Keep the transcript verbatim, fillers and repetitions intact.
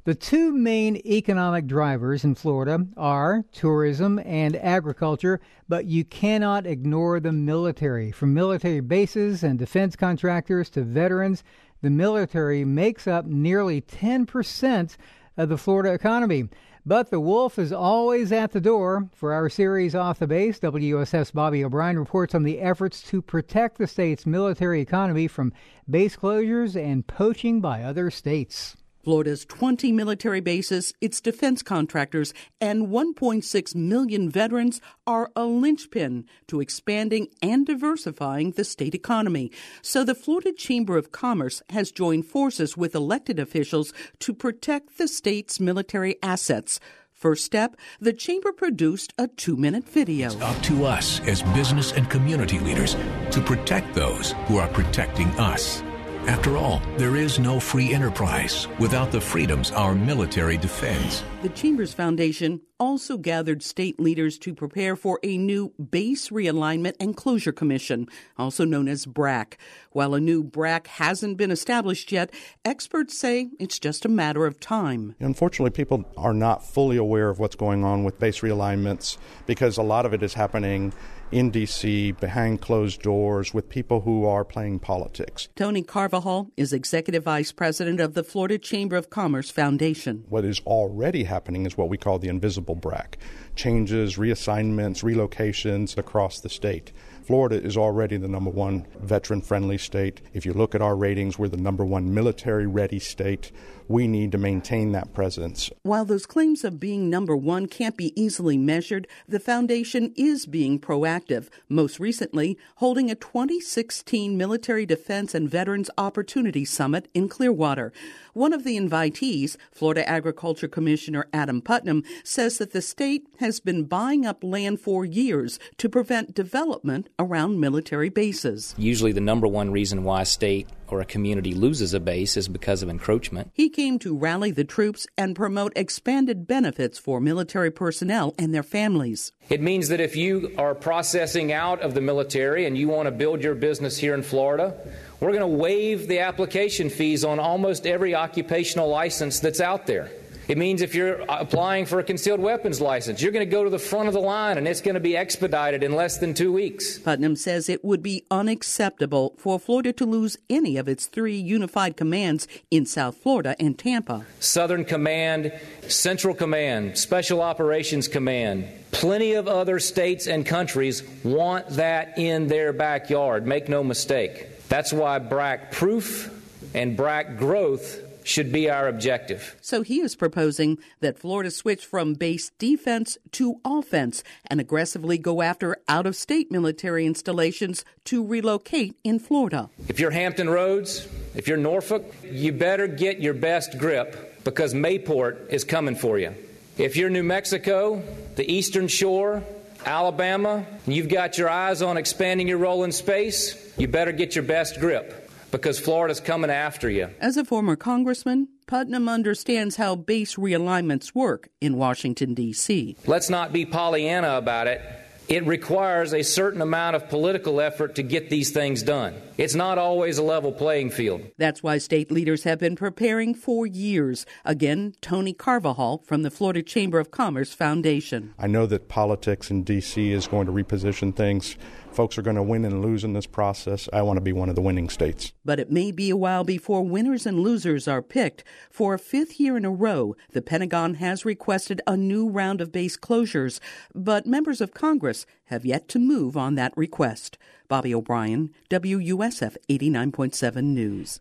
The two main economic drivers in Florida are tourism and agriculture, but you cannot ignore the military. From military bases and defense contractors to veterans, the military makes up nearly ten percent of the Florida economy. But the wolf is always at the door. For our series Off the Base, W U S F's Bobby O'Brien reports on the efforts to protect the state's military economy from base closures and poaching by other states. Florida's twenty military bases, its defense contractors, and one point six million veterans are a linchpin to expanding and diversifying the state economy. So the Florida Chamber of Commerce has joined forces with elected officials to protect the state's military assets. First step, the Chamber produced a two-minute video. It's up to us as business and community leaders to protect those who are protecting us. After all, there is no free enterprise without the freedoms our military defends. The Chamber's Foundation also gathered state leaders to prepare for a new Base Realignment and Closure Commission, also known as B R A C. While a new B R A C hasn't been established yet, experts say it's just a matter of time. Unfortunately, people are not fully aware of what's going on with base realignments because a lot of it is happening in D C, behind closed doors, with people who are playing politics. Tony Carvajal is Executive Vice President of the Florida Chamber of Commerce Foundation. What is already happening is what we call the invisible B R A C. Changes, reassignments, relocations across the state. Florida is already the number one veteran-friendly state. If you look at our ratings, we're the number one military-ready state. We need to maintain that presence. While those claims of being number one can't be easily measured, the foundation is being proactive, most recently holding a twenty sixteen Military Defense and Veterans Opportunity Summit in Clearwater. One of the invitees, Florida Agriculture Commissioner Adam Putnam, says that the state has been buying up land for years to prevent development around military bases. Usually the number one reason why a state or a community loses a base is because of encroachment. He came to rally the troops and promote expanded benefits for military personnel and their families. It means that if you are processing out of the military and you want to build your business here in Florida, we're going to waive the application fees on almost every occupational license that's out there. It means if you're applying for a concealed weapons license, you're going to go to the front of the line and it's going to be expedited in less than two weeks. Putnam says it would be unacceptable for Florida to lose any of its three unified commands in South Florida and Tampa. Southern Command, Central Command, Special Operations Command. Plenty of other states and countries want that in their backyard. Make no mistake. That's why B R A C proof and B R A C growth should be our objective. So he is proposing that Florida switch from base defense to offense and aggressively go after out-of-state military installations to relocate in Florida. If you're Hampton Roads, if you're Norfolk, you better get your best grip because Mayport is coming for you. If you're New Mexico, the Eastern Shore, Alabama, and you've got your eyes on expanding your role in space, you better get your best grip because Florida's coming after you. As a former congressman, Putnam understands how base realignments work in Washington, D C. Let's not be Pollyanna about it. It requires a certain amount of political effort to get these things done. It's not always a level playing field. That's why state leaders have been preparing for years. Again, Tony Carvajal from the Florida Chamber of Commerce Foundation. I know that politics in D C is going to reposition things. Folks are going to win and lose in this process. I want to be one of the winning states. But it may be a while before winners and losers are picked. For a fifth year in a row, the Pentagon has requested a new round of base closures, but members of Congress have yet to move on that request. Bobby O'Brien, W U S F eighty-nine point seven News.